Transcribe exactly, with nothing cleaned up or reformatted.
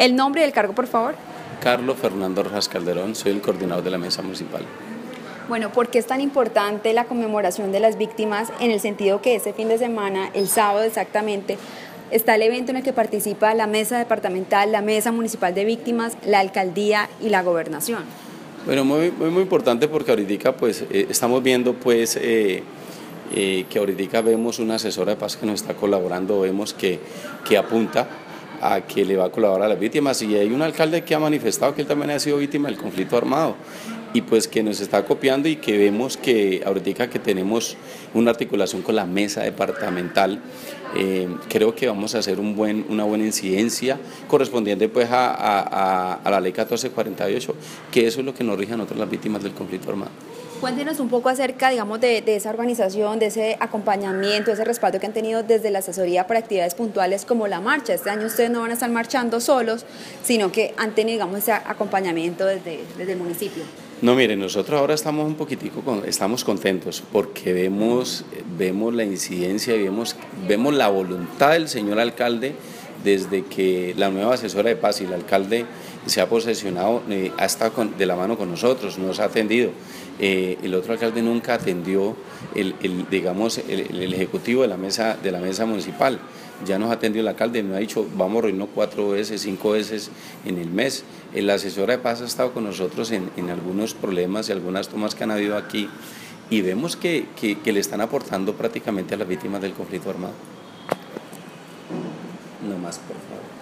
El nombre y el cargo, por favor. Carlos Fernando Rojas Calderón, soy el coordinador de la mesa municipal. Bueno, ¿por qué es tan importante la conmemoración de las víctimas? En el sentido que este fin de semana, el sábado exactamente, está el evento en el que participa la mesa departamental, la mesa municipal de víctimas, la alcaldía y la gobernación. Bueno, muy, muy, muy importante porque ahorita pues eh, estamos viendo pues eh, eh, que ahorita vemos una asesora de paz que nos está colaborando, vemos que, que apunta a que le va a colaborar a las víctimas, y hay un alcalde que ha manifestado que él también ha sido víctima del conflicto armado y pues que nos está copiando, y que vemos que ahorita que tenemos una articulación con la mesa departamental, eh, creo que vamos a hacer un buen, una buena incidencia correspondiente pues a, a, a la ley catorce cuarenta y ocho, que eso es lo que nos rige a nosotros las víctimas del conflicto armado. Cuéntenos un poco acerca, digamos, de, de esa organización, de ese acompañamiento, ese respaldo que han tenido desde la asesoría para actividades puntuales como la marcha. Este año ustedes no van a estar marchando solos, sino que han tenido, digamos, ese acompañamiento desde, desde el municipio. No, miren, nosotros ahora estamos un poquitico, con, estamos contentos porque vemos, vemos la incidencia y vemos, vemos la voluntad del señor alcalde desde que la nueva asesora de paz y el alcalde se ha posesionado, eh, ha estado con, de la mano con nosotros, nos ha atendido. Eh, el otro alcalde nunca atendió el, el digamos, el, el ejecutivo de la mesa, de la mesa municipal. Ya nos atendió el alcalde, nos ha dicho vamos a reunirnos cuatro veces, cinco veces en el mes. La asesora de paz ha estado con nosotros en, en algunos problemas y algunas tomas que han habido aquí, y vemos que, que, que le están aportando prácticamente a las víctimas del conflicto armado. No más, por favor.